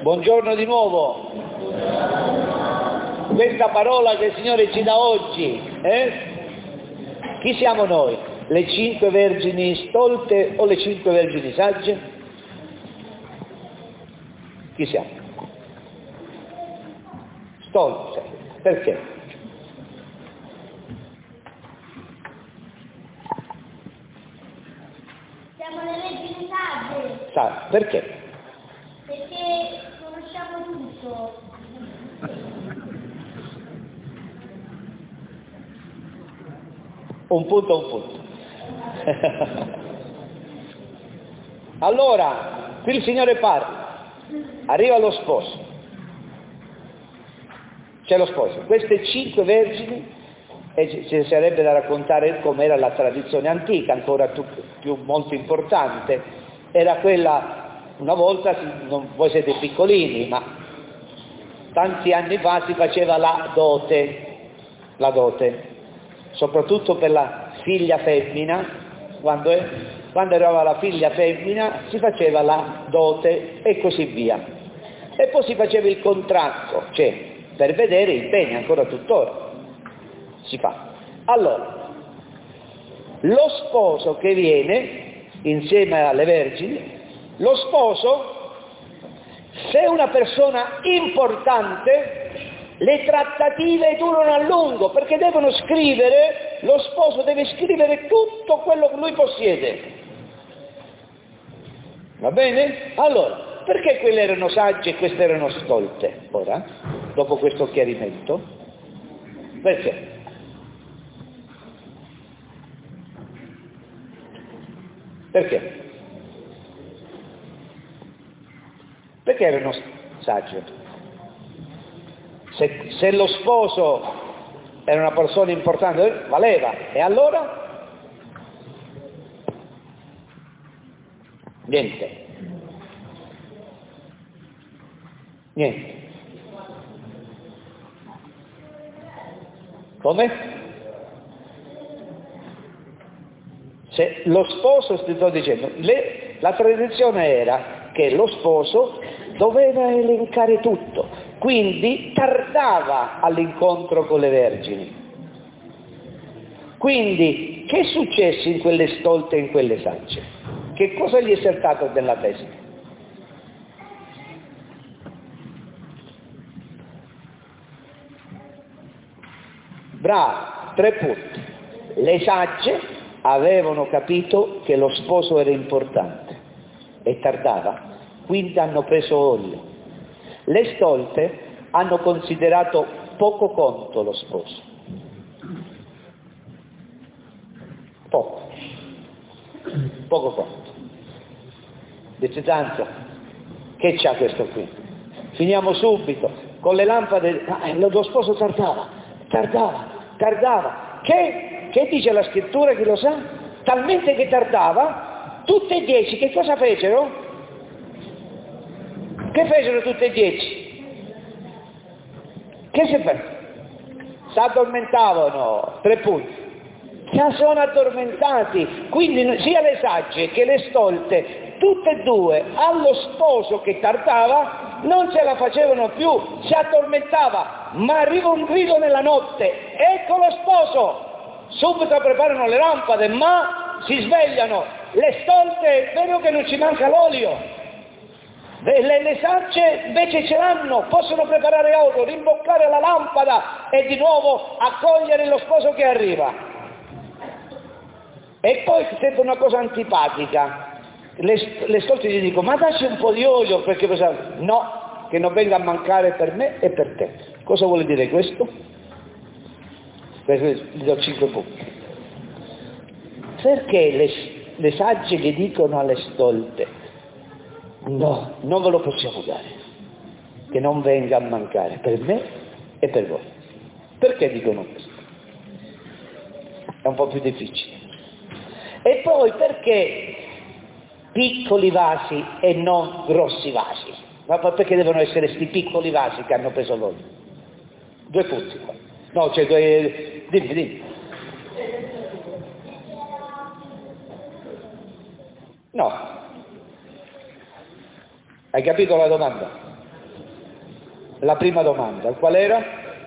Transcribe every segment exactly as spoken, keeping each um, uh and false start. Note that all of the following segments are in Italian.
Buongiorno di nuovo. Questa parola che il Signore ci dà oggi, eh? Chi siamo noi? Le cinque vergini stolte o le cinque vergini sagge? Chi siamo? Stolte. Perché? Siamo le vergini sagge. Sa, perché? Perché conosciamo tutto. Un punto, un punto. Allora, qui il Signore parla, arriva lo sposo, c'è lo sposo, queste cinque vergini, e ci sarebbe da raccontare com'era la tradizione antica, ancora più, più molto importante, era quella, una volta, non, voi siete piccolini, ma tanti anni fa si faceva la dote, la dote, soprattutto per la figlia femmina, quando, è, quando arrivava la figlia femmina si faceva la dote e così via. E poi si faceva il contratto, cioè per vedere i beni, ancora tuttora si fa. Allora, lo sposo che viene insieme alle vergini, lo sposo, se è una persona importante, le trattative durano a lungo, perché devono scrivere, lo sposo deve scrivere tutto quello che lui possiede. Va bene? Allora, perché quelle erano sagge e queste erano stolte? Ora, dopo questo chiarimento, perché? Perché? Perché erano sagge? Se, se lo sposo era una persona importante, valeva. E allora? Niente. Niente. Come? Se lo sposo, ti sto dicendo, le, la tradizione era che lo sposo doveva elencare tutto, quindi tardava all'incontro con le vergini. Quindi, che successe in quelle stolte e in quelle sagge? Che cosa gli è saltato nella testa? Bravo, tre punti. Le sagge avevano capito che lo sposo era importante e tardava, quindi hanno preso olio. Le stolte hanno considerato poco conto lo sposo. Poco. Poco conto. Dice tanto, che c'ha questo qui? Finiamo subito, con le lampade, ah, lo sposo tardava, tardava, tardava. Che, che dice la scrittura, chi lo sa? Talmente che tardava, tutte e dieci, che cosa fecero? Che fecero tutte e dieci? Che si fa? Si addormentavano, tre punti. Si sono addormentati, quindi sia le sagge che le stolte, tutte e due, allo sposo che tardava, non ce la facevano più, si addormentava, ma arriva un grido nella notte, ecco lo sposo, subito preparano le lampade, ma si svegliano, le stolte, è vero che non ci manca l'olio, le, le sagge invece ce l'hanno, possono preparare olio, rimboccare la lampada e di nuovo accogliere lo sposo che arriva. E poi sembra una cosa antipatica, le, le stolte gli dicono, ma dacci un po' di olio, perché no, che non venga a mancare per me e per te. Cosa vuole dire questo? Questo gli do cinque punti. Perché le, le sagge gli dicono alle stolte, no, non ve lo possiamo dare, che non venga a mancare per me e per voi. Perché dicono questo? È un po' più difficile. E poi perché piccoli vasi e non grossi vasi? Ma perché devono essere questi piccoli vasi che hanno preso l'olio? Due punti qua. No, cioè due... Dimmi, dimmi. No. Hai capito la domanda? La prima domanda, qual era?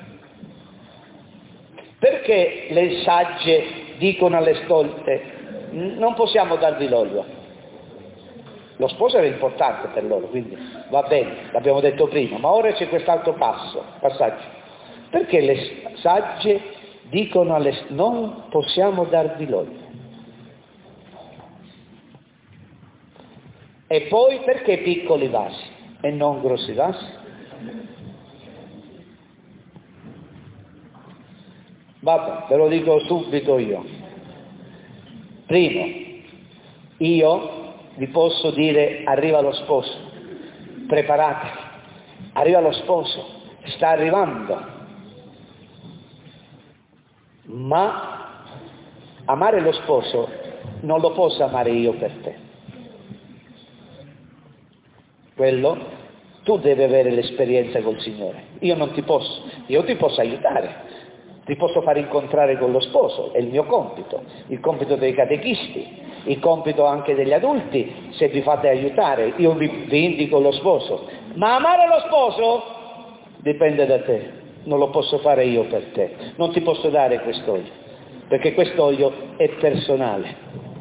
Perché le sagge dicono alle stolte, non possiamo darvi l'olio? Lo sposo era importante per loro, quindi va bene, l'abbiamo detto prima, ma ora c'è quest'altro passo, passaggio. Perché le sagge dicono alle stolte, non possiamo darvi l'olio? E poi perché piccoli vasi e non grossi vasi? Vabbè, ve lo dico subito io. Primo, io vi posso dire arriva lo sposo, preparatevi, arriva lo sposo, sta arrivando. Ma amare lo sposo non lo posso amare io per te. Quello, tu devi avere l'esperienza col Signore. Io non ti posso, io ti posso aiutare. Ti posso far incontrare con lo sposo, è il mio compito, il compito dei catechisti, il compito anche degli adulti, se vi fate aiutare, io vi, vi indico lo sposo. Ma amare lo sposo dipende da te, non lo posso fare io per te, non ti posso dare quest'olio, perché quest'olio è personale,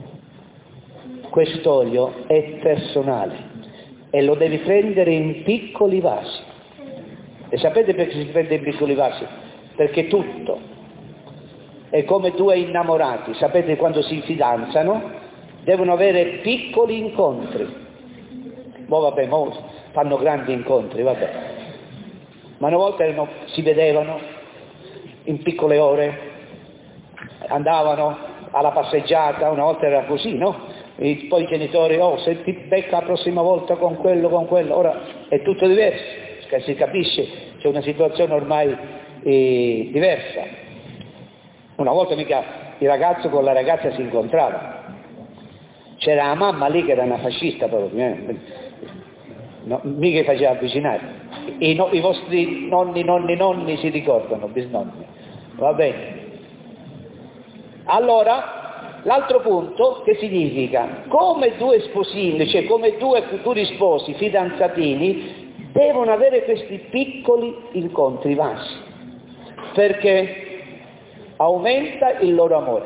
quest'olio è personale e lo devi prendere in piccoli vasi. E sapete perché si prende in piccoli vasi? Perché tutto è come due innamorati, sapete quando si fidanzano devono avere piccoli incontri, mo vabbè, mo fanno grandi incontri, vabbè, ma una volta erano, si vedevano in piccole ore, andavano alla passeggiata, una volta era così, no? E poi i genitori, oh, se ti becca la prossima volta con quello, con quello, ora è tutto diverso, si capisce, c'è una situazione ormai E diversa. Una volta mica il ragazzo con la ragazza si incontrava, c'era la mamma lì che era una fascista proprio, eh? No, mica faceva avvicinare. I, no, i vostri nonni, nonni, nonni si ricordano, bisnonni, va bene. Allora, l'altro punto che significa, come due sposini, cioè come due futuri sposi, fidanzatini, devono avere questi piccoli incontri vasi, perché aumenta il loro amore.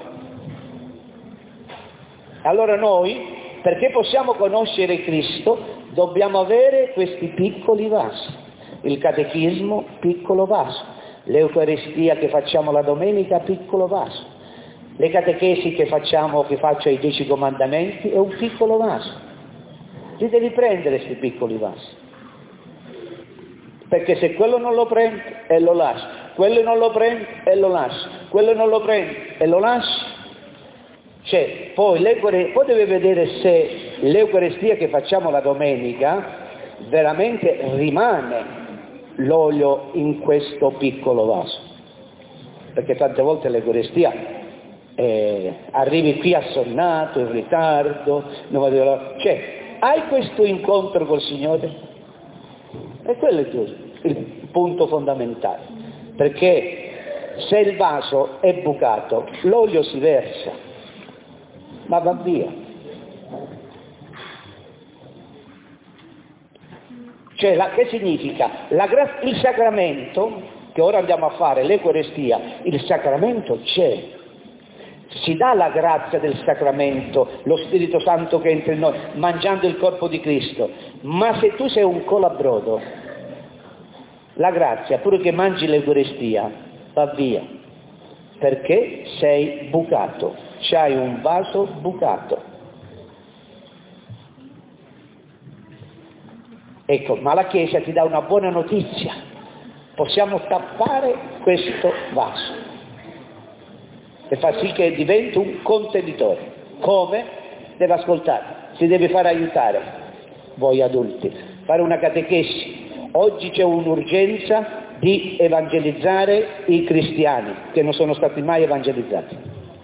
Allora noi, perché possiamo conoscere Cristo, dobbiamo avere questi piccoli vasi. Il catechismo, piccolo vaso. L'Eucaristia che facciamo la domenica, piccolo vaso. Le catechesi che facciamo, che faccio ai Dieci Comandamenti, è un piccolo vaso. Li devi prendere questi piccoli vasi. Perché se quello non lo prende e lo lascia, quello non lo prende e lo lascia, quello non lo prende e lo lascia, cioè poi, poi deve vedere se l'Eucaristia che facciamo la domenica veramente rimane l'olio in questo piccolo vaso, perché tante volte l'Eucaristia eh, arrivi qui assonnato, in ritardo, non... cioè hai questo incontro col Signore? E quello è il, il punto fondamentale, perché se il vaso è bucato, l'olio si versa, ma va via. Cioè, la, che significa? La, il sacramento, che ora andiamo a fare, l'Eucaristia, il sacramento c'è, si dà la grazia del sacramento, lo Spirito Santo che entra in noi, mangiando il corpo di Cristo, ma se tu sei un colabrodo, la grazia, pure che mangi l'Eucaristia, va via, perché sei bucato, c'hai un vaso bucato. Ecco, ma la Chiesa ti dà una buona notizia, possiamo tappare questo vaso e fa sì che diventi un contenitore. Come? Deve ascoltare, si deve fare aiutare, voi adulti, fare una catechesi. Oggi c'è un'urgenza di evangelizzare i cristiani che non sono stati mai evangelizzati.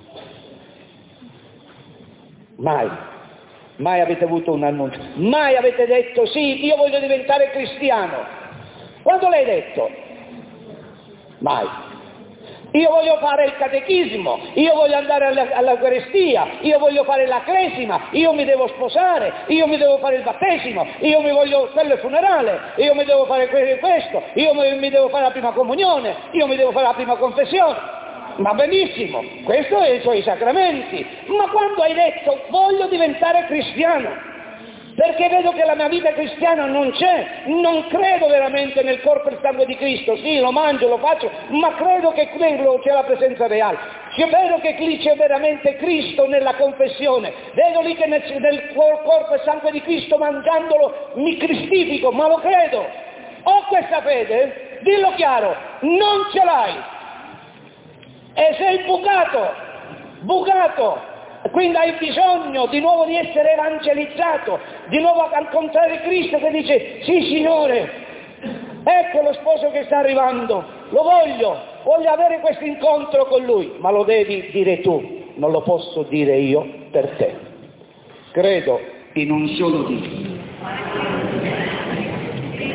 Mai. Mai avete avuto un annuncio. Mai avete detto sì, io voglio diventare cristiano. Quando l'hai detto? Mai. Io voglio fare il catechismo, io voglio andare alla, all'Eucaristia, io voglio fare la cresima, io mi devo sposare, io mi devo fare il battesimo, io mi voglio quello il funerale, io mi devo fare questo, io mi, mi devo fare la prima comunione, io mi devo fare la prima confessione. Ma benissimo, questo è i suoi sacramenti. Ma quando hai detto voglio diventare cristiano, perché vedo che la mia vita cristiana non c'è, non credo veramente nel corpo e il sangue di Cristo, sì, lo mangio, lo faccio, ma credo che quello c'è la presenza reale. Io vedo che lì c'è veramente Cristo nella confessione, vedo lì che nel, nel corpo e sangue di Cristo mangiandolo mi cristifico, ma lo credo. Ho questa fede, dillo chiaro, non ce l'hai e sei bucato, bucato. Quindi hai bisogno di nuovo di essere evangelizzato, di nuovo a incontrare Cristo che dice sì Signore, ecco lo sposo che sta arrivando, lo voglio, voglio avere questo incontro con Lui, ma lo devi dire tu, non lo posso dire io per te. Credo in un solo Dio.